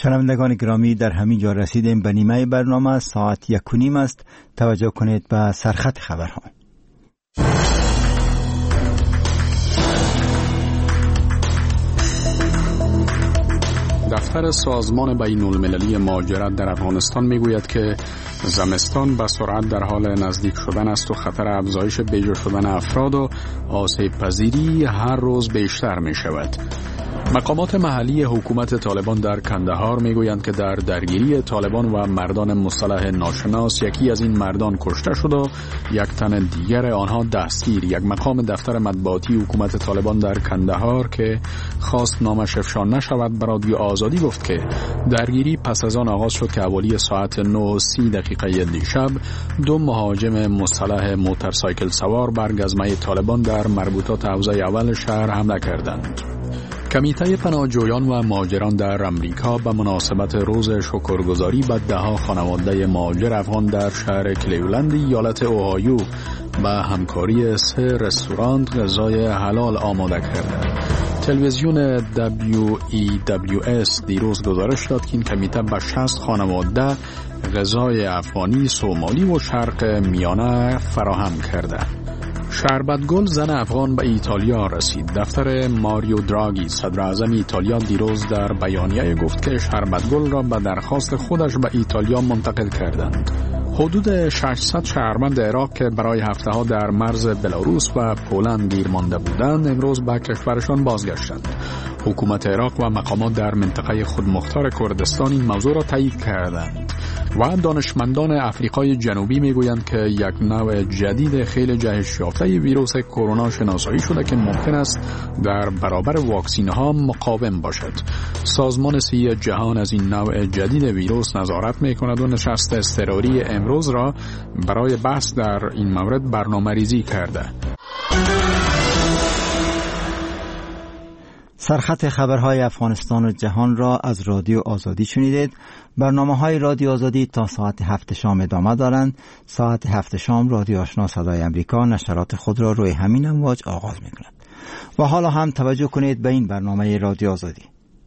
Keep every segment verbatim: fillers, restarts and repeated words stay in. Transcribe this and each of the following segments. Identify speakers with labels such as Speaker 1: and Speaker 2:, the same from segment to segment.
Speaker 1: شنوندگان گرامی، در همین جا رسیدیم به نیمه برنامه. ساعت یک و نیم است. توجه کنید به سرخط خبرها.
Speaker 2: دفتر سازمان بین المللی مهاجرت در افغانستان میگوید که زمستان به سرعت در حال نزدیک شدن است و خطر افزایش بیجا شدن افراد و آسیب پذیری هر روز بیشتر می شود. مقامات محلی حکومت طالبان در کندهار میگویند که در درگیری طالبان و مردان مسلح ناشناس یکی از این مردان کشته شد و یک تن دیگر آنها دستگیر. یک مقام دفتر مطبوعاتی حکومت طالبان در کندهار که خواست نامش افشا نشود به رادیو آزادی گفت که درگیری پس از آن آغاز شد که حوالی ساعت نه و سی دقیقه دیشب دو مهاجم مسلح موتورسایکل سوار بر گزمه طالبان در مربوطات حوزه اول شهر حمله کردند. کمیته پناهجویان و مهاجران در امریکا به مناسبت روز شکرگزاری به دهها خانواده مهاجر افغان در شهر کلیولند ایالت اوهایو به همکاری سه رستوران غذای حلال آماده کرده. تلویزیون دبلیو ای دبلیو اس دیروز گزارش داد که این کمیته به شصت خانواده غذای افغانی، صومالی و شرق میانه فراهم کرده. شربتگل زن افغان به ایتالیا رسید. دفتر ماریو دراگی صدر اعظم ایتالیا دیروز در بیانیه گفت که شربتگل را به درخواست خودش به ایتالیا منتقل کردند. حدود ششصد شهروند عراق که برای هفته‌ها در مرز بلاروس و پولند گیر مانده بودند امروز به کشورشان بازگشتند. حکومت عراق و مقامات در منطقه خودمختار کردستان این موضوع را تایید کردند و دانشمندان افریقای جنوبی میگویند که یک نوع جدید خیلی جهش یافته ویروس کرونا شناسایی شده که ممکن است در برابر واکسین ها مقاوم باشد. سازمان صحی جهان از این نوع جدید ویروس نظارت میکند و نشست اضطراری امروز را برای بحث در این مورد برنامه‌ریزی کرده.
Speaker 1: سرخط خبرهای افغانستان و جهان را از رادیو آزادی شنیدید. برنامه های رادیو آزادی تا ساعت هفت شام ادامه دارند. ساعت هفت شام رادیو آشنا صدای امریکا نشرات خود را روی همین امواج آغاز می کند. و حالا هم توجه کنید به این برنامه رادیو آزادی.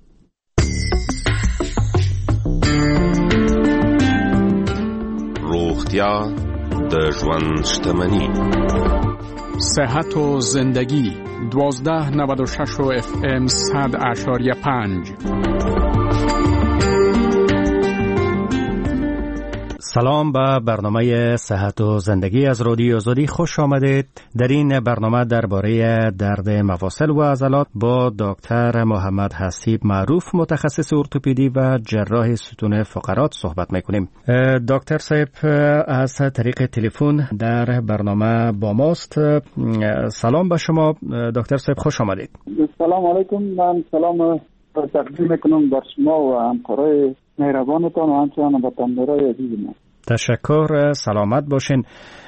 Speaker 3: روغتیا د ژوند شتمنی،
Speaker 2: صحت و زندگی. دوازده نود و شش و اف ام صد اشاریه پنج.
Speaker 4: سلام به برنامه صحت و زندگی از رادیو آزادی خوش آمدید. در این برنامه درباره درد مفاصل و عضلات با دکتر محمد حسیب معروف متخصص ارتوپدی و جراح ستون فقرات صحبت میکنیم. دکتر صاحب از طریق تلفن در برنامه با ماست. سلام به شما دکتر صاحب، خوش آمدید.
Speaker 5: سلام علیکم. من سلام تقدیم میکنم بر شما و همکارای مهربانتان و همچنان وطندارای عزیزم.
Speaker 4: تشکر، سلامت باشین.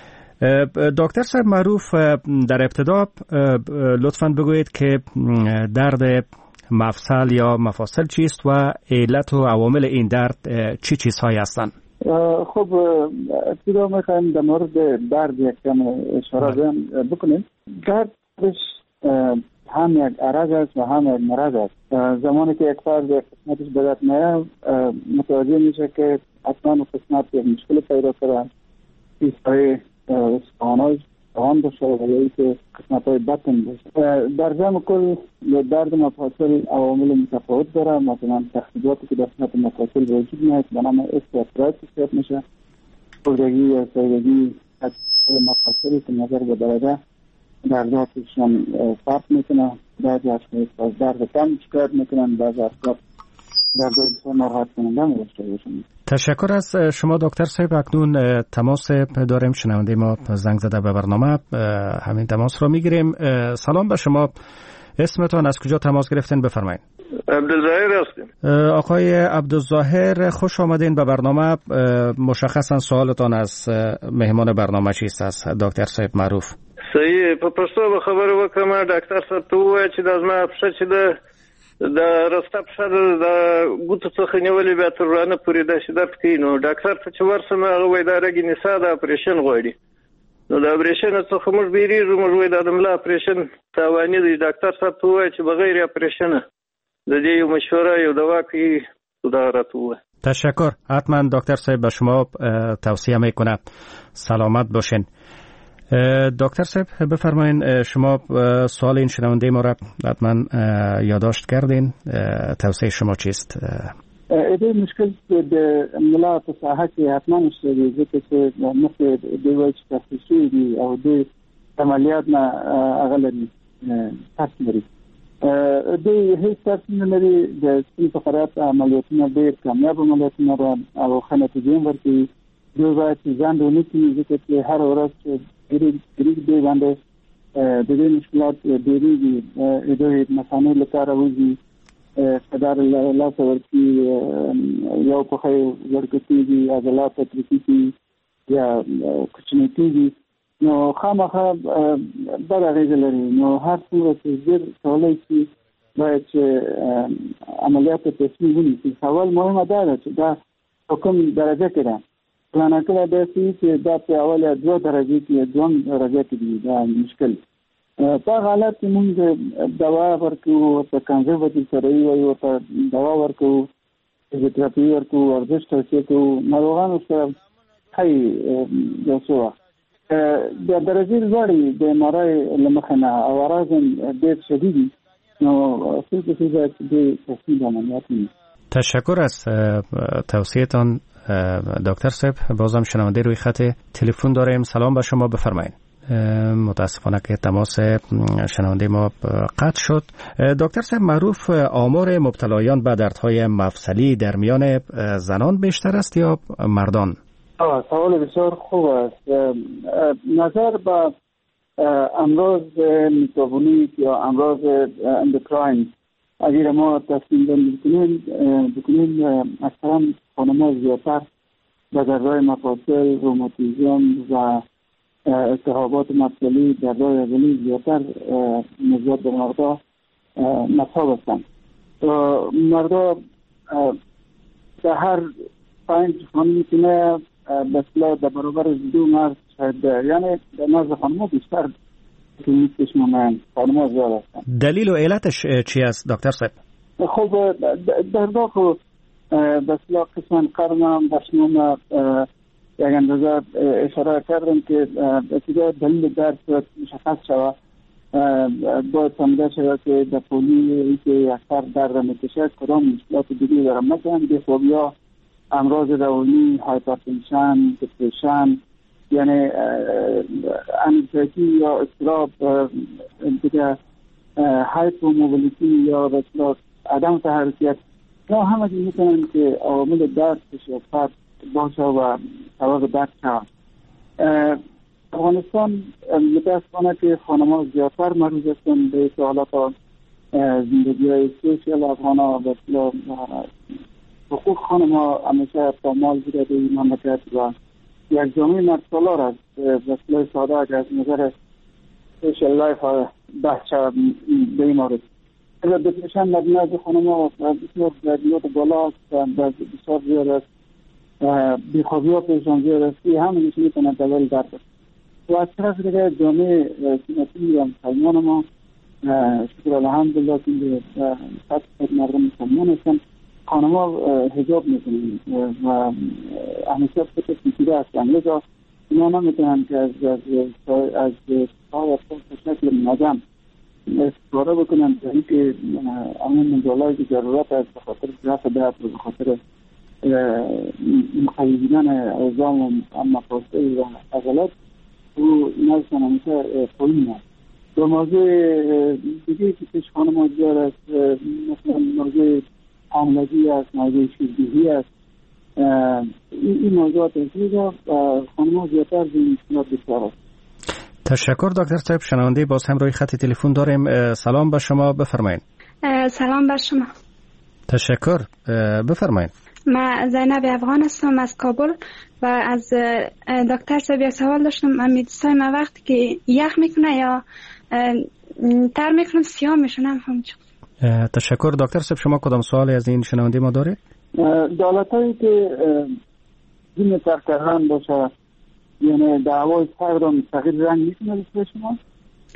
Speaker 4: دکتر صاحب معروف، در ابتدا لطفاً بگویید که درد مفصل یا مفاصل چیست و علت و عوامل این درد چی چیزهایی هستند؟
Speaker 5: خب ابتدا میخوایم در مورد درد یک کم اشاره بکنیم. دردش هم یک عرض است و هم یک مرض است. زمانی که یک فرد قسمتش به درد میاد متوجه میشه که حتما قسمت یک مشکل پیدا کرده، چیزهای استخوان‌های آن باشه و یا که قسمت‌های بطن باشه. در جمع کل درد مفاصل عوامل متفاوت داره. مثلا تخریباتی که در قسمت مفاصل به وجود میاد به نام استراتیک حساب میشه. خردگی یا سایدگی از مفاصلی که نظر به درجه درداتشون فرق میکنه. بعضی اشخاص درد کم شکایت میکنن، بعضی اشخاص درد بسیار ناراحت کننده داشته باشن.
Speaker 4: تشکر از شما دکتر صاحب. اکنون تماس داریم، شنونده ما زنگ زده به برنامه، همین تماس رو میگیریم. سلام به شما، اسمتون، از کجا تماس گرفتین بفرمایید؟
Speaker 6: عبدالظاهر هستیم.
Speaker 4: آقای عبدالظاهر خوش آمدین به برنامه. مشخصا سوالتان از مهمان برنامه چیست از دکتر صاحب معروف؟
Speaker 6: صحیح. په پښتو به خبره وکړم. ډاکټر صاحب ته ووایه چې دا زما پښه چې ده د رسته پښه ده د ګوتو څخه نیولې بیا تر ورانه پورې داسې درد کوي. نو ډاکټر ته چې ورسم هغه وایي دا رګې نسا د اپرېشن غواړي. نو د اپرېشن څخه موږ بیریږو. موږ وایي دا د ملا اپرېشن تاواني دی. ډاکټر صاحب ته ووایه چې بغیر اپرېشنه د دې یو مشوره یو دوا کوي دارتوه.
Speaker 4: تشکر. حتما دکتر صاحب به شما توصیه میکنه سلامت باشین. دکتر صاحب بفرمایین، شما سوال این شنونده ما را حتما یادداشت کردین، توصیه شما چیست؟
Speaker 5: ایده مشکل به ملات صحت حتما شده ځکه چې مخکې دوی وایي چې تاسیس شوي دي او دوی عملیات نه هغه لري ترس لري. دوی هیڅ ترس نه لري، د سپین فقرات عملیاتونه ډېر کامیاب عملیاتونه را او ښه نتیجې هم ورکوي. دوی باید چې ځان ونه کړي ځکه چې هره ورځ ګریګ دوی باندې د دې مشکلات ډېرېږي. دوی مثانې له کاره وځي، قدر لا ورکی یو په خې ورکتيږي، عضلات ترکیږي یا کوچني کیږي، نو خامخا بل غیږ لري. نو هر څومره چې زر کولای شي باید چې عملیات تصمیم ونیسي. اول مهمه دا ده چې دا کوم درجه کې ده. پلان کړه دا چې دا په اوله دوه درجه کې دوه درجه کې دي. دا مشکل په حالت کې موږ دوا ورکو او کنزرواتیو سره یو ته دوا ورکو، فزیوتراپي ورکو، ورزش توصیه کوو، ناروغانو سره هي د سوه د درجه لوړې د مرای لمخه نه او راځم ډېر شدیدي، نو اصل کې چې د تصمیم عملیات نه.
Speaker 4: تشکر از توصیهتان دکتر صاحب. بازم شنونده روی خط تلفن داریم. سلام به شما، بفرمایید. متاسفانه که تماس شنونده ما قطع شد. دکتر صاحب، معروف آمار مبتلایان به دردهای مفصلی در میان زنان بیشتر است یا مردان؟
Speaker 5: سوال بسیار خوب است. نظر به امراض متابولیک یا امراض اندوکراین اگر ما تصمیم بگیریم بکنیم اکثرا خانم‌ها زیادتر به دردهای مفاصل، روماتیسم و التهابات مفصلی، دردهای عضلی زیادتر نسبت به مردا مصاب هستند. مردا در هر پنج خانم میتونه به اصطلاح در برابر دو مرد شاید، یعنی در نزد خانم‌ها بیشتر کلینیکش مانند خانم‌ها زیاد هستند.
Speaker 4: دلیل و علتش چی است دکتر صاحب؟
Speaker 5: خب دردا خو به اصطلاح قسم قرن بشنون یک اندازه اشاره کردم که ابتدا دلیل درد مشخص شود. باید فهمیده شود که در پولی که اکثر درد میکشد کدام مشکلات دیگه دارم، مثلا بی‌خوابی‌ها، امراض روانی، هایپرتنشن، دپرشن، یعنی انگزایتی یا اضطراب دیگه، هایپوموبیلیتی یا به اصطلاح عدم تحرکیت، اینا همه میتونن که عوامل درد شدت باشه و سبب درد شود. افغانستان متاسفانه که خانم‌ها زیادتر معرض هستند به سوالات زندگی‌های سوشیال افغان‌ها و اصطلاح حقوق خانم‌ها همیشه پامال بوده در این مملکت و یک جامعه مردسالار است. به اصطلاح ساده اگر از نظر سوشیال لایف بحث شود به این مورد. اگر دپرشن در نزد خانم‌ها بسیار زیادیات بالا است و بسیار زیاد است. بی‌خوابی‌ها پیشان زیاد است. همینش میتونه دلیل درد است. و از طرف دیگه جامعه سنتی و مسلمان ما شکر الحمدلله که سطح مردم مسلمان هستن، خانم‌ها حجاب میکنن و همیشه فکر پیچیده هستن، لذا اینا نمیتونن که از از از پای شکل منظم استفاده بکنن تا اینکه همون منزلایی که ضرورت است به خاطر رفع درد و به خاطر مقیدیدن عظام و مفاصل و عضلات او نزدن همیشه پایین است. و موضوع دیگه که پیش خانم‌ها زیاد است، مثلا موضوع حاملگی است، موضوع شیردهی است، این موضوعات دیگه خانم‌ها زیادتر به این مشکلات دچار است.
Speaker 4: تشکر دکتر صاحب. شنونده باز هم روی خط تلفن داریم. سلام به شما، بفرمایید.
Speaker 7: سلام بر شما.
Speaker 4: تشکر، بفرمایید.
Speaker 7: من زینب افغان هستم از کابل و از دکتر صاحب یک سوال داشتم. من میدوستای من وقتی که یخ میکنه یا تر میکنم سیاه میشونم هم.
Speaker 4: تشکر دکتر صاحب. شما کدام سوالی از این شنونده ما دارید؟
Speaker 5: دالتایی که دین تر کردن باشه، یعنی دعوای سردم تغییر رنگ میکنه به شما؟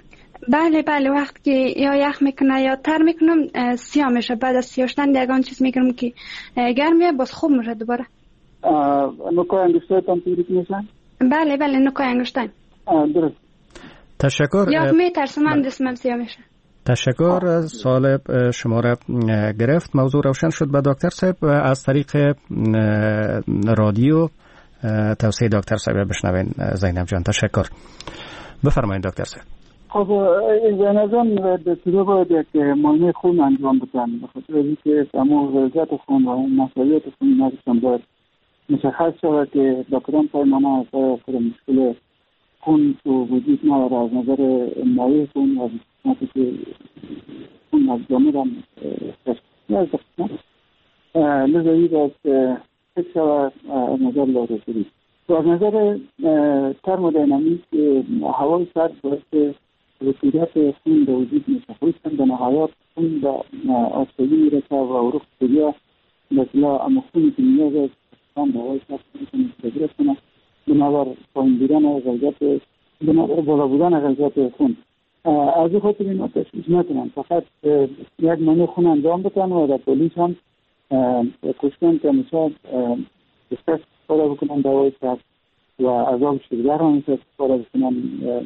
Speaker 7: بله بله وقتی که یا یخ میکنه یا تر میکنم سیاه میشه. بعد از سیاه شدن دیگه آن چیز میکنم که گرمیه باز خوب میشه دوباره.
Speaker 5: نوکای انگشتای تان تیریک میشن؟ بله
Speaker 7: بله نوکای انگشتای.
Speaker 5: درست.
Speaker 4: تشکر.
Speaker 7: یا میترسم من دستم سیاه میشه.
Speaker 4: تشکر. سوال شما را گرفت. موضوع روشن شد. به دکتر صاحب از طریق رادیو توصیه دکتر صاحب بشنوین. زینب جان تشکر. بفرمایید دکتر صاحب.
Speaker 5: خب زنازان دستوره باید یک معاینه خون انجام بدن، بخاطر اینکه تمام غلظت خون و مسئولیت خون نازشان باید مشخص شود که دکتران پیمانه از خود مشکل خون تو وجود نداره از نظر مایع خون و قسمتی که خون از جامعه هم تشکیل لذا این باید فکر شود از نظر لابراتوری. و از نظر ترمودینامیک هوای سرد باید رطوبت خون به وجود میشه. خصوصا به نهایت خون به آفتابی میرسه و عروق سریا مثلا اما خونی که نیاز است خون به هوای سرد میتونه تغییر کنه بنابر پایین بودن غلظت بنابر بالا بودن غلظت خون. از این خاطر اینا تشویش نکنن، فقط یک معاینه خون انجام بدن و در پلیس هم کوشش کنن که همیشه دسترس استفاده بکنن به هوای سرد و عذاب شدیدتر هم همیشه استفاده بکنن.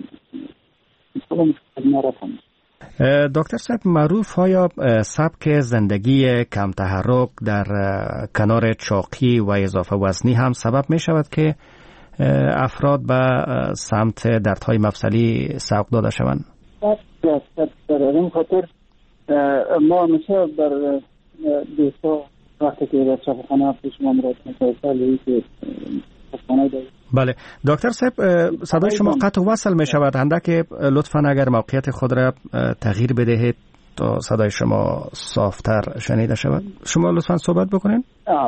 Speaker 4: دکتر صاحب معروف آیا سبک زندگی کم تحرک در کنار چاقی و اضافه وزنی هم سبب می شود که افراد به سمت دردهای مفصلی سوق داده شوند؟
Speaker 5: در این خاطر ما همیشه بر دوستا وقتی که در شفاخانه پیش ما مراد مسائلی که شفاخانه داریم.
Speaker 4: بله دکتر صاحب صدای شما قطع و وصل می شود. اندک لطفاً اگر موقعیت خود را تغییر بدهید تا صدای شما صافتر شنیده شود. شما لطفاً صحبت بکنین.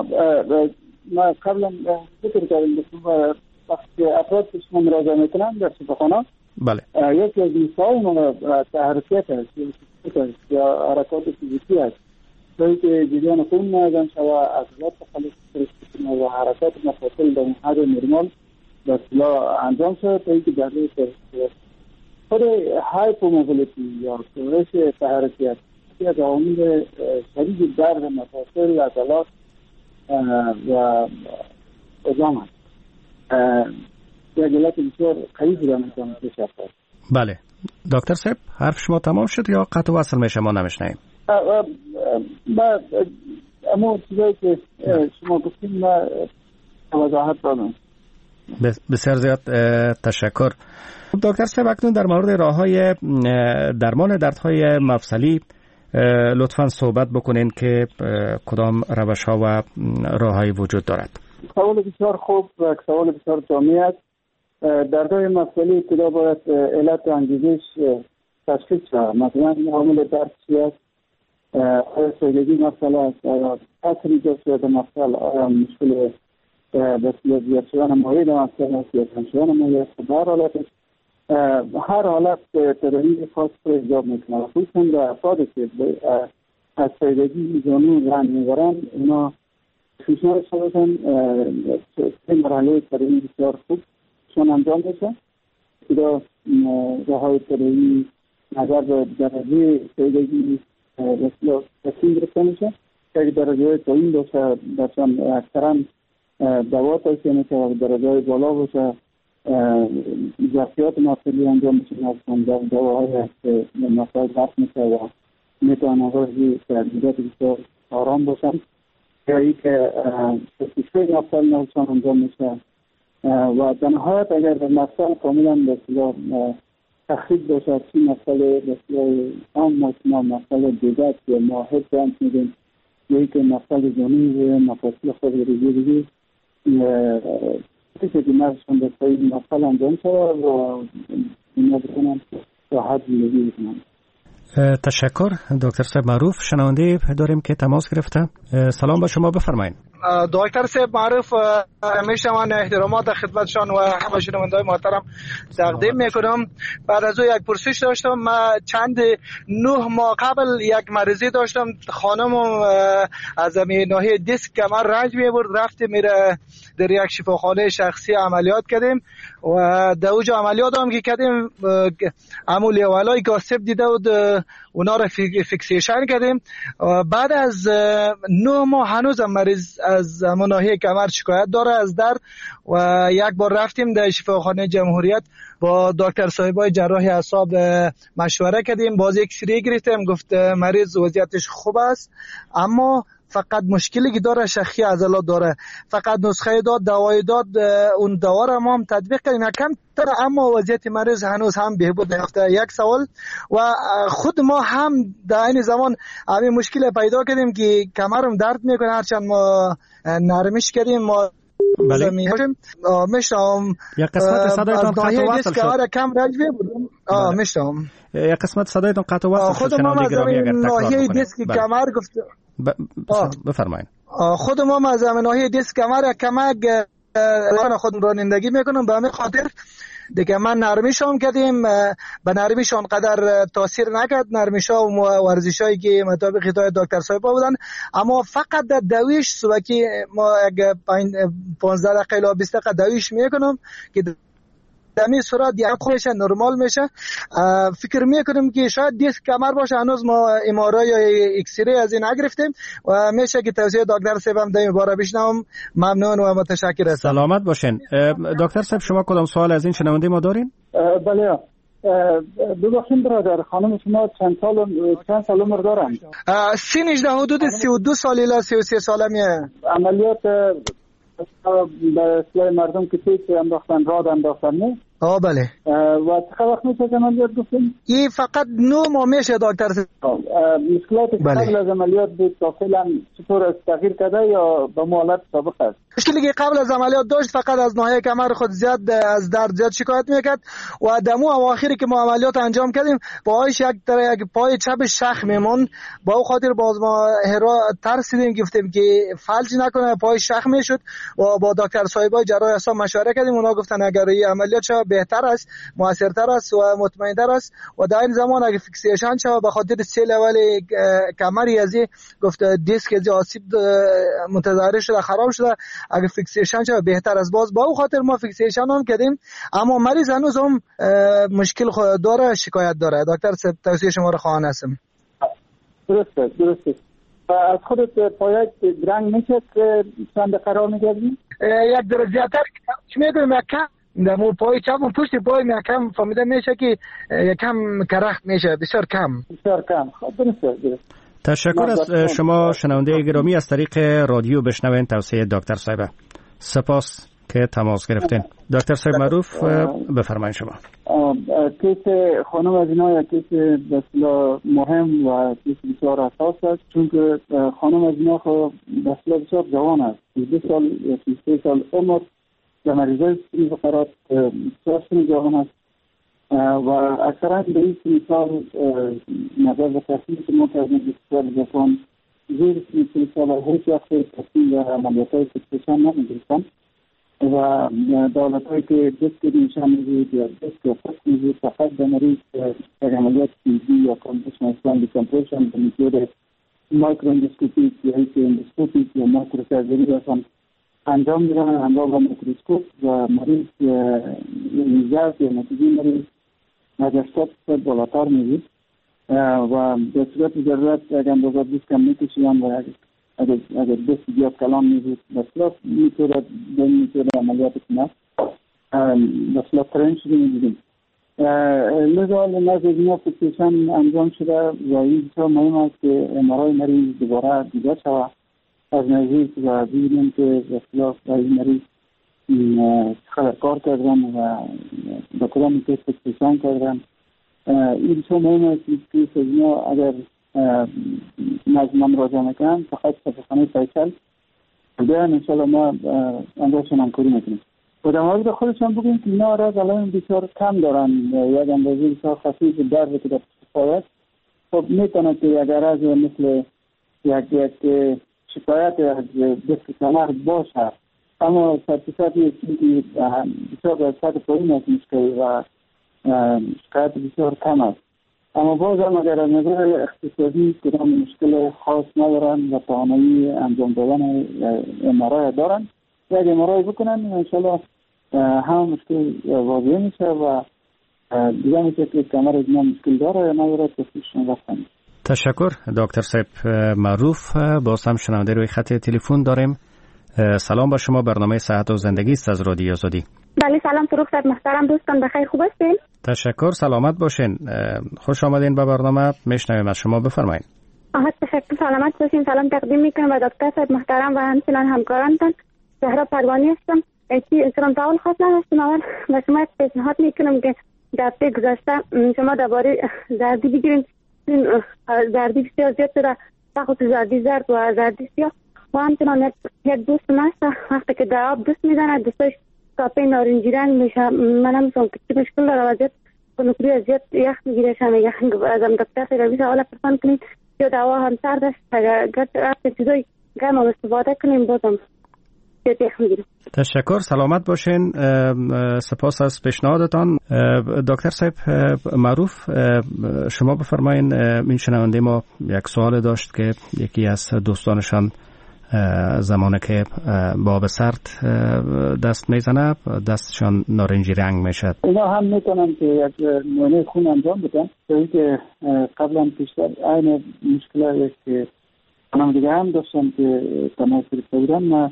Speaker 5: ما قبلا ذکر کردیم وقتی افراد پیش ما مراجعه میکنن در شفاخانه
Speaker 4: بله
Speaker 5: یکی از مسائل ما تحرکات است یا حرکات فیزیکی است توی که جریان خون نازم شود عضلات تخلص کنه و حرکات مفاصل در حد نرمال بسیار انجام شد توی که در روی خود هایپوموبیلیتی یا کاهش تحرکات یکی از عوامل شدید درد مفاصل عضلات و عظام است. یک علت بسیار قوی بوده میتونه پیش افراد.
Speaker 4: بله دکتر صاحب حرف شما تمام شد یا قطع و وصل میشه ما نمیشنیم؟
Speaker 5: با اما چیزایی که شما گفتیم ما وضاحت دادم.
Speaker 4: بسیار زیاد تشکر. دکتر صاحب اکنون در مورد راه‌های درمان دردهای مفصلی لطفاً صحبت بکنین که کدام روش‌ها و راه‌های وجود دارد.
Speaker 5: سوال بسیار خوب و سوال بسیار جامع است. دردهای مفصلی ابتدا باید علت و انگیزش تشخیص شود. مثلا عامل درد چی است؟ آیا سوگگی مسئله است؟ آیا اثری داشته در مفصل؟ آیا مشکل بسیار زیاد شدن مایع در مفصل است یا کم شدن مایع است؟ به هر حالت هر حالت تداوی خاص رو ایجاب میکنه. خصوصا در افرادی که از سوگگی زانو رنج میبرن اینا پیشنهاد شدن سه مرحله تداوی بسیار خوب چون انجام بشه. ابتدا راههای تداوی نظر به درجه سوگگی بسیار تصمیم گرفته میشه که درجه پایین باشه درشان اکثرا دوا توصیه میشه و درجه های بالا باشه ظرفیات مفصلی انجام میشه. دواهایی هست که مفصل درد میشه و میتوان آغازی تدریجات بسیار آرام باشن یا ای که تشخیص مفصل نوشان انجام میشه و در نهایت اگر به مفصل کاملا بسیار تخریب باشه چی مفصل بسیار عام ما مفصل دیگه که ما هر جانت میدیم یا ای که مفصل زانوی مفصل خود ریزی دیگه کسی که مرشون به سایی مفصل انجام شده و اینا بکنن راحت زندگی بکنن.
Speaker 4: تشکر دکتر صاحب معروف. شنونده داریم که تماس گرفته. سلام به شما بفرمایید.
Speaker 8: دکتر صاحب معروف همیشه من احترامات خدمتشان و همه شنونده‌های محترم تقدیم میکنم. بعد از او یک پرسش داشتم. من چند نه ماه قبل یک مریضی داشتم، خانم از همین ناحیه دیسک کمر رنج میبرد، رفتیم میره در یک شفاخانه شخصی عملیات کردیم و در اوج عملیات هم که کردیم عمل اولای گاسب دیده بود، اونا را فیکسیشن کردیم. بعد از نه ماه هنوز مریض از همون ناحیه کمر شکایت داره از درد و یک بار رفتیم در شفاخانه جمهوریت با دکتر صاحبای جراح اعصاب مشوره کردیم، باز یک سری گرفتیم، گفت مریض وضعیتش خوب است اما فقط مشکلی که داره شخی عضلات داره. فقط نسخه داد، دوای داد، اون دوا را ما هم تطبیق کردیم کم تر، اما وضعیت مریض هنوز هم بهبود نیافته. یک سوال و خود ما هم در این زمان همین مشکل پیدا کردیم که کمرم درد میکنه، هرچند ما نرمش کردیم ما
Speaker 4: بله
Speaker 8: میشم
Speaker 4: یک قسمت صدایتان قطع وصل شد.
Speaker 8: کم رنج بود. آ میشم
Speaker 4: یک قسمت صدایتان قطع وصل شد.
Speaker 8: خود ما از ناحیه دیسک کمر گفت
Speaker 4: بفرمایید.
Speaker 8: خود ما از ناحیه دیسک کمر کمک خود رانندگی میکنم، به همین خاطر دیگه من نرمیشام کردیم، به نرمیشان قدر تاثیر نکرد، نرمیشا و ورزشایی که مطابق خطای دکتر صاحب بودن، اما فقط در دویش صبح که ما اگه پانزده دقیقه الی بیست دقیقه دویش میکنم که دمی صورت دیگه خوب میشه، نرمال میشه. فکر میکنم که شاید دیسک کمر باشه، هنوز ما ام آر آی یا ایکس ری از این نگرفتیم و میشه که توصیه دکتر صاحب هم دیم باره بشنوم. ممنون و متشکر هستم.
Speaker 4: سلامت باشین. دکتر صاحب شما کدام سوال از این شنونده ما دارین؟
Speaker 5: بله ببخشید برادر، خانم شما چند سال چند سال عمر دارن؟
Speaker 8: سنش در حدود سی و دو سال الی سی و سه ساله میه.
Speaker 5: عملیات به اصلاح مردم که پیش انداختن، راد انداختن نه؟
Speaker 8: آه بله.
Speaker 5: و چقدر وقت میشه که عملیات گفتیم؟
Speaker 8: این فقط نه ماه میشه دکتر.
Speaker 5: مشکلات قبل از عملیات بود تا فعلا چطور است، تغییر کرده یا به حالت سابق است؟
Speaker 8: مشکلی که قبل از عملیات داشت فقط از ناحیه کمر خود زیاد از درد زیاد شکایت میکرد و دمو اواخری که ما عملیات انجام کردیم پایش یک در یک پای چپ شخ میمون، با او خاطر باز ما هرا ترسیدیم، گفتیم که فلج نکنه پای شخ میشد و با دکتر صاحبای جراح اعصاب مشوره کردیم. اونا گفتن اگر این عملیات شه بهتر است، موثرتر است و مطمئن‌تر است و در این زمان اگه فیکسیشن شه به خاطر سیل اول کمری ازی گفت دیسک ازی آسیب متضرر شده، خراب شده، اگه فیکسیشن شه بهتر است. باز با او خاطر ما فیکسیشن هم کردیم، اما مریض هنوز هم مشکل داره، شکایت داره. دکتر صاحب توصیه شما رو خواهان هستم.
Speaker 5: درسته درسته. از خودت پایت درنگ میشه که چند قرار میگردیم؟
Speaker 8: یک درجه زیادتر میدونم یکم دمو پای چپ و پشت پای یکم فهمیده میشه که یکم کرخت میشه، بسیار کم
Speaker 5: بسیار کم. خب درسته درسته.
Speaker 4: تشکر از شما شنونده گرامی از طریق رادیو بشنوین توصیه دکتر صاحب. سپاس که تماس گرفتین. دکتر صاحب معروف بفرمایید شما.
Speaker 5: کیس خانم از اینا یک کیس بسیار مهم و کیس بسیار حساس است، چون که خانم از اینا خب بسیار بسیار جوان است، دو سال یا سه سال عمر در مریضای سنی فقرات بسیار سن جوان است و اکثرا به این سال نظر به تصمیم که ما کردیم بسیار جوان زیر سن سال هیچ وقت تصمیم و عملیات های فکسیشن نمیگرفتن و دولت هایی که دست نشان میدید یا دست یا فست میدید فقط به مریض در عملیات سیزی یا کامپوشن اسلام دیکامپوشن به میتود مایکرو اندوسکوپیک یا هیچ اندوسکوپیک یا مایکرو سرجری رسان انجام میدن انجام با میکروسکوپ و مریض نیزاز یا نتیجه مریض از هشتاد درصد بالاتر میدید و به صورت ضرورت اگر اندازه بیست کم میکشیدن و اگر اگر دست زیاد کلام میدید بسیار میتونه به میتونه عملیات کنه بسیار ترین شده میدیدیم. لذا نزد اینا فکسیشن انجام شده و این بسیار مهم است که ام آر آی مریض دوباره دیده شود از نزدیک و ببینیم که بسیار این مریض چقدر کار کردن و به کدام کیس فکسیشن کردن. این بسیار مهم است که اینا اگر نظم راجع میکنن فقط صفحانه فیصل بیان انشاءالله ما اندازشون همکاری میکنیم و در مورد خودشان بگیم که اینا راز الان بسیار کم دارن، یک اندازه بسیار خفیف درد که در پای است. خب میتونه که یک راز مثل یک یک شکایت از دست کمر باشه، اما سرطیفاتی که بسیار به سطح پایین از مشکل و شکایت بسیار کم است. اما باز هم اگر از نظر اقتصادی کدام مشکل خاص ندارن و توانایی انجام دادن امارای دارن، یک امارای بکنن انشالله هم مشکل واضح میشه و دیگه میشه که کمر از ما مشکل داره یا نداره تصفیشون رفتن.
Speaker 4: تشکر دکتر صاحب معروف. باز هم شنونده روی خط تلفن داریم. سلام با شما، برنامه صحت و زندگی است از رادیو آزادی.
Speaker 9: بله سلام فروخ صاحب محترم، دوستان بخیر، خوب هستین؟
Speaker 4: تشکر، سلامت باشین. خوش آمدین به برنامه، میشنویم از شما، بفرمایید.
Speaker 9: آها تشکر، سلامت باشین. سلام تقدیم میکنم به دکتر صاحب محترم و همچنان همکارانتان. زهرا پروانی هستم. چی سلام تاول خاص نداشتم، اول و شما پیشنهاد میکنم که در هفته گذشته شما درباره زردی بگیرین. زردی بسیار زیاد شده، بخصوص زردی زرد و زردی سیاه. و همچنان یک دوست ماست وقتی که در آب دوست میزنه دوستش کافه نارنجی رنگ میشه. من هم میگم که چی مشکل داره و زیاد کنکوری از زیاد یخ میگیره شما میگه ازم دکتر خیلی سوال پرسان کنید یا دوا هم سرد است اگر گرد چیزای گرم هم استفاده کنیم بازم زیاد یخ میگیره.
Speaker 4: تشکر، سلامت باشین. سپاس از پیشنهادتان. دکتر صاحب معروف، شما بفرمایین. این شنونده ما یک سوال داشت که یکی از دوستانشان زمانی که با آب سرد دست میزنه دستشان نارنجی رنگ میشد.
Speaker 5: اینا هم میتونن که یک معاینه خون انجام بدن تا که قبلا پیشتر این مشکلاتی که من دیگه هم داشتم که تماس گرفته بودم، من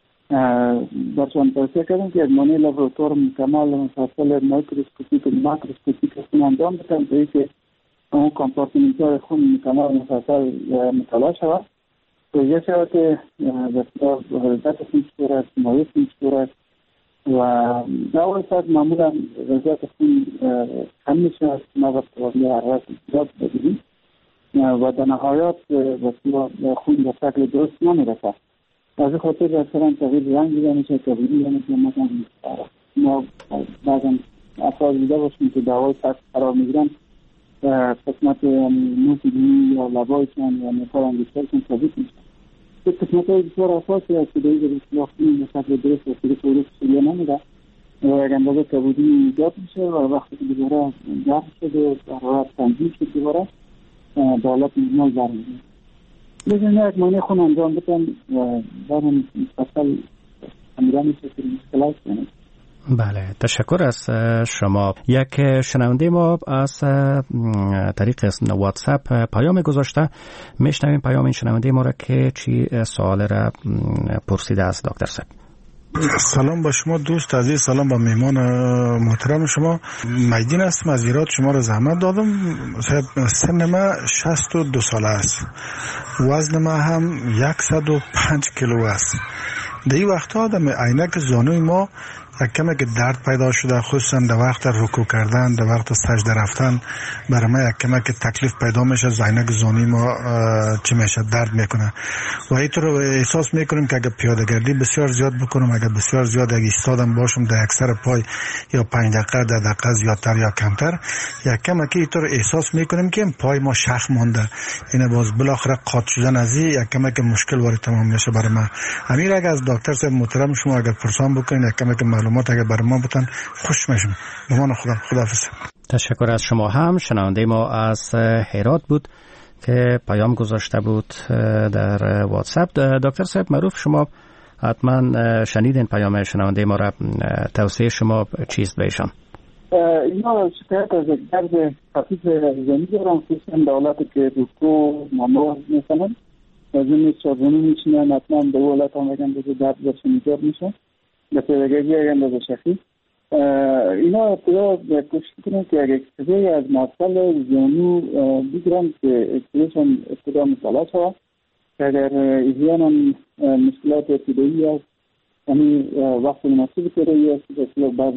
Speaker 5: برشان توصیه کردم که یک معاینه لابراتوار مکمل مفصل مایکروسکوپیک و ماکروسکوپیک خون انجام بدن تا که اون کامپارتمنت‌های خون مکمل مفصل مطالعه شود. یه شود که بسیار غلظت خون چطور است، مایع خون چطور است و در اول ساعت معمولا غلظت خون کم میشه از ما وقت وقتی حرارت زیاد بگیریم و در نهایت بسیار خون به شکل درست نمیرسه. از این خاطر اکثرا تغییر رنگ دیده میشه، تغییر دیده میشه. مثلا ما بعضا افراد دیده باشیم که دوای سخت قرار میگیرن قسمت نوک دینی یا لبایشان یا نفار انگشترشان ثابت میشه. که قسمت های بسیار اساسی هست که در این اصلاحی به شکل درست و سریف و روز سریع نمیده و یک اندازه کبودی ایجاد میشه و وقتی که دوباره گرم شده حرارت تنظیم شد دوباره به حالت نرمال برمیگرده. لازم یک معاینه خون انجام بدن و بعد مفصل فهمیده میشه که مشکلات کنید.
Speaker 4: بله، تشکر از شما. یک شنونده ما از طریق واتساپ پیام گذاشته، میشنویم پیام این شنونده ما را که چی سوال را پرسیده است. دکتر صاحب
Speaker 10: سلام با شما دوست عزیز، سلام با مهمان محترم شما. میدین هستم از ایراد، شما را زحمت دادم. سن ما شصت و دو ساله است، وزن ما هم صد و پنج کیلو است. در این وقت آدم عینک زانوی ما یک کمی که درد پیدا شده، خصوصا در وقت رکوع کردن، در وقت سجده رفتن برای ما یک کمی که تکلیف پیدا میشه. عینک زانوی ما چی میشه، درد میکنه و اینطور احساس میکنیم که اگه پیاده گردی بسیار زیاد بکنم، اگه بسیار زیاد اگه ایستادم باشم در اکثر پای یا پنج دقیقه در دقیقه زیادتر یا کمتر، یک کمی که اینطور احساس میکنیم که پای ما شخ مونده. اینه باز بالاخره قاط شدن از این یک کمی که مشکل وارد تمام میشه برای ما. امیر اگه از دکتر صاحب محترم شما اگر پرسان بکنین یک کمی که معلومات اگر برای ما بتن خوش میشم. بمان خدا خداحافظ.
Speaker 4: تشکر از شما هم. شنونده ما از هرات بود که پیام گذاشته بود در واتساپ. دکتر صاحب معروف، شما حتما شنیدین پیام شنونده ما را، توصیه شما چیست بهشان؟
Speaker 5: اینا شکایت از درد خفیف زنی دارم، خصوصا در حالتی که رکوع نماز میکنن از این چارزنی میشینن، حتما به حالت هم اگه اندازه درد برشون ایجاد میشه به پیدگردی اگه اندازه شخصی. اینا ابتدا کوشش کنن که اگه اکسپری از مفصل زانو بگیرن که اکسپریشن ابتدا مطالعه شود که اگر ایزیان مشکلات ابتدایی هست یعنی وقت مناسب پیدایی هست بسیار بعض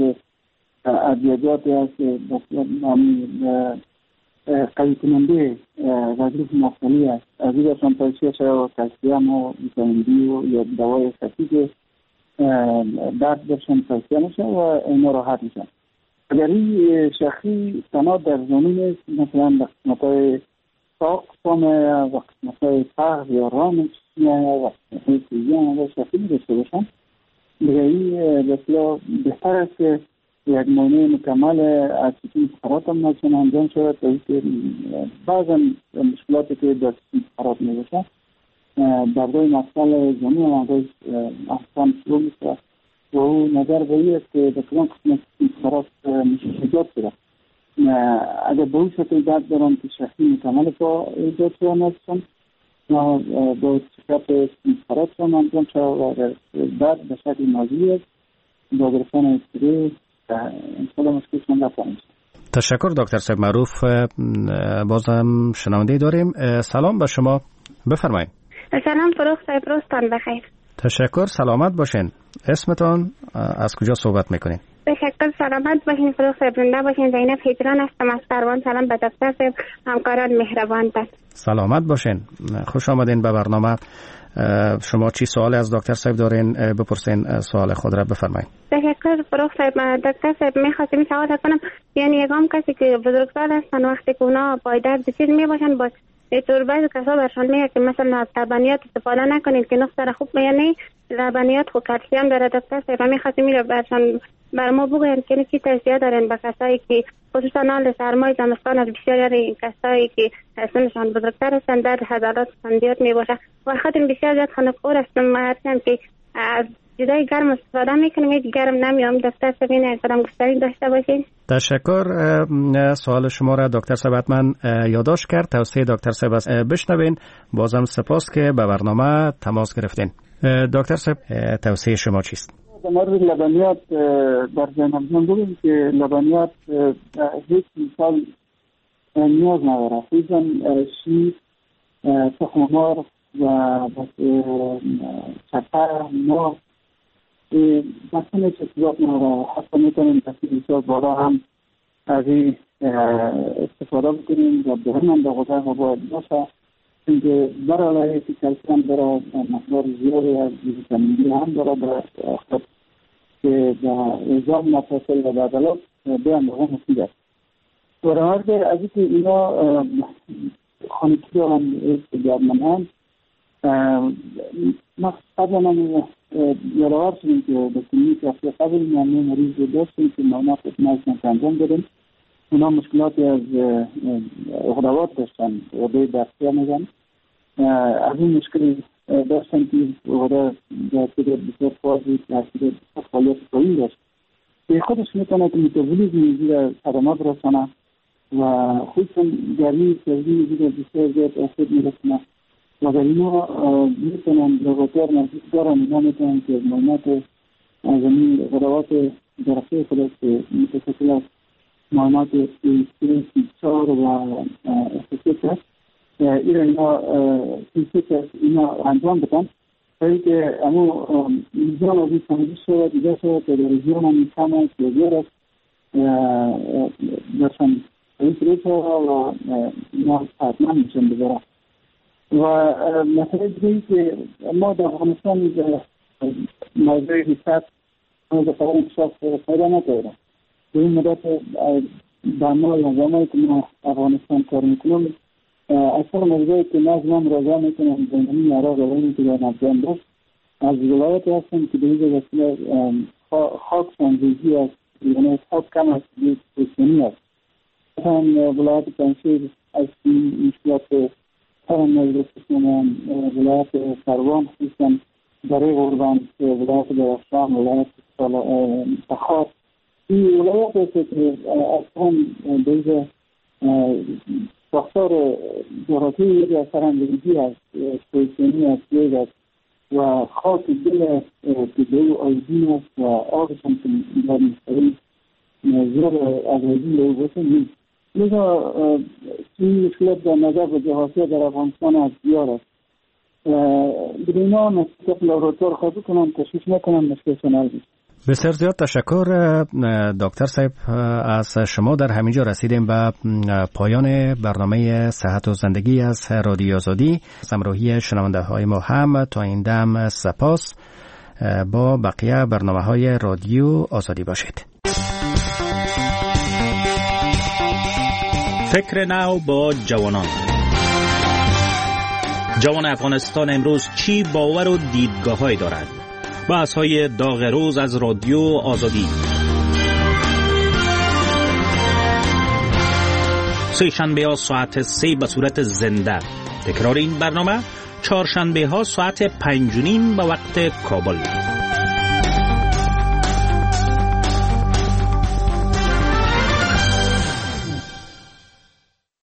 Speaker 5: ادویجاتی هست بسیار قوی کننده وظیف مفصلی هست از این برشان توصیه شود کلسیم و ویتامین دی و یا دوای خفیف درد برشان توصیه میشه و اینا راحت میشن. اگر این شخصی تنها در زانو نیست، مثلا در قسمت‌های ساقم و قسمت‌های پخش یا رام و قسمت‌های تیزی هم شکلی داشته باشن. دیگه این بسیار بهتر است که یک معاینه مکمل از سیستم فقرات هم نشون انجام شود تا اینکه بعضا مشکلاتی که در سیستم فقرات میباشد دردهای مفصل زمین و مغز احسان شروع میشه و او نظر به این است که در کدام قسمت سیستم فقرات مشکل ایجاد شده. اگر به اون شکل درد دارم که شخصی مکمل با ایجاد شده نستم با چکپ سیستم فقرات هم انجام شده و درد به شکل نازی است با گرفتن استری انشاءالله مشکلشون نفهمید.
Speaker 4: تشکر دکتر صاحب معروف. بازم شنونده داریم. سلام به شما، بفرمایید.
Speaker 9: سلام فروخ صاحب، روزتان بخیر.
Speaker 4: تشکر، سلامت باشین. اسمتان از کجا صحبت میکنین؟
Speaker 9: تشکر، سلامت باشین فروخ صاحب، زنده باشین. زینب هجران هستم از سروان. سلام به دکتر صاحب، همکاران مهربانتان.
Speaker 4: سلامت باشین، خوش آمدین به برنامه. شما چی سوالی از دکتر صاحب دارین بپرسین، سوال خود را بفرمایید.
Speaker 9: تشکر فروخ صاحب. دکتر صاحب می‌خواستم سوال کنم، یعنی یگام کسی که بزرگسال هستن وقتی که اونا پایدار چیز میباشن با اینطور بعضی کسا برشان میگه که مثلا لبنیات استفاده نکنید که نقص خوب یعنی لبنیات خود کلسیم داره. دکتر صاحب می‌خواستم میره برشان بر ما بگوین که چی توصیه دارن به کسایی که خصوصا حال سرمای زمستان از بسیاری کسایی که سنشان بزرگتر هستند در حضرات زیاد میباشه و خاطر بسیار زیاد خنک‌خور هستم هستم که از چیزای گرم استفاده میکنم یک گرم نمیام. دکتر صاحب این کدام گفتاری داشته باشین.
Speaker 4: تشکر. سوال شما را دکتر صاحب حتما یادداشت کرد. توصیه دکتر صاحب بشنوین. بازم سپاس که به برنامه تماس گرفتین. دکتر صاحب توصیه شما چیست؟
Speaker 5: در مورد لبنیات در ذهنم بگیم که لبنیات هیچ مثال نیاز نداره. خصوصا شیر، تخم مرغ و شکر، مرغ مثلا چیزات نداره. حتی میتونیم تصویر بسیار بالا هم از این استفاده بکنیم و به هم به غذای ما باید باشه، چونکه برای علیه که کلسیم داره مقدار زیادی از ویتامین دی هم داره در خود که در اعضام مفاصل و عضلات به اندازه مفید است. در مورد از اینکه اینا خانگی دارن گرمانند، ما قبلا هم یادآور شدیم که به کلینیک هفته قبل نمونه مریض رو داشتیم که معاینات مغز انجام دادیم. اونا مشکلاتی از عقدوات داشتن، عقده دستی میگن. از این مشکل داشتن که عقده در طور بسیار فازی در طور فعالیت پایین داشت که خودش میتونه که متابولیسم زیر صدمات رسانه و خصوصا گرمی سردی زیر بسیار زیاد آسیب میرسونه و در اینا میتونن لابراتوار نزدیک دارن. اینا میتونن که معاینات از این عقدوات درختی خودش که متشکل از معاینات سی سی چهار و استیک است اینا اینا سیستیک است اینا انجام بدن تا اینکه امو میزان از این تنظیم شود دیگه شود که در رژیم هم کم است و زیر است درشان این سریع شود و اینا حتما میشن بذاره. و مثلا دیگه که ما در افغانستان موضوع ریست موضوع قرار انکشاف پیدا نکردم. به این مدت برنامه یا زمانی که ما افغانستان کار میکنم اکثر موضوعی که نظمم رضا میکنم زمینی عراق و اینی که در نبجان داشت از ولایت هستم که به این وسیله خاک سنجیزی است، یعنی خاک کم است، پوستنی است. مثلا ولایت پنشیر از این مشکلات ترم نزدیک کنم، ولایت سروان خصوصا دریغ اردن، ولایت درخشان، ولایت تخار. این ولایت است که اصلا بیزه ساختار جغرافی یک از سرندگی است، پویسینی است، یک است و خاک دل است که دو آیدین است و آقش هم که در مستقیم زیر اغیزی او بسه نیست. لذا این مشکلات در نظر به جغرافی در افغانستان از بیار است. برینا نسیت لابراتوار خواهد کنم تشویش نکنم مشکل سنال بیست.
Speaker 4: بسیار زیاد تشکر دکتر صاحب از شما. در همینجا رسیدیم به پایان برنامه صحت و زندگی از رادیو آزادی. همراهی شنونده های ما هم تا این دم سپاس. با بقیه برنامه های رادیو آزادی باشید.
Speaker 11: فکر نو با جوانان جوان افغانستان امروز چی باور و دیدگاه‌هایی دارد؟ بحث‌های داغ روز از رادیو آزادی. سه شنبه ها ساعت سه به صورت زنده. تکرار این برنامه چهارشنبه ها ساعت پنج و نیم به وقت کابل.